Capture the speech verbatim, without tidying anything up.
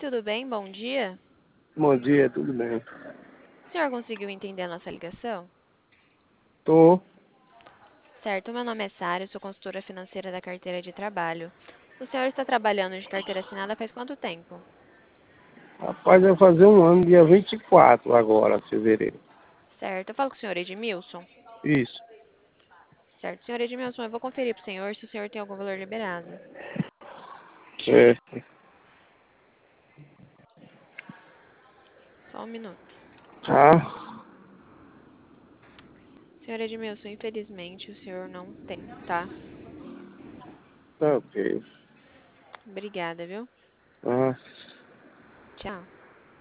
tudo bem? Bom dia. Bom dia, tudo bem? O senhor conseguiu entender a nossa ligação? Tô. Certo, meu nome é Sara, eu sou consultora financeira da carteira de trabalho. O senhor está trabalhando de carteira assinada faz quanto tempo? Rapaz, vai fazer um ano, dia vinte e quatro agora, fevereiro. Certo, eu falo com o senhor Edmilson. Isso. Certo, senhor Edmilson, eu vou conferir para o senhor se o senhor tem algum valor liberado. Certo. Só um minuto. Tá. Senhor Edmilson, infelizmente o senhor não tem, tá? Tá ok. Obrigada, viu? Tá. Tchau.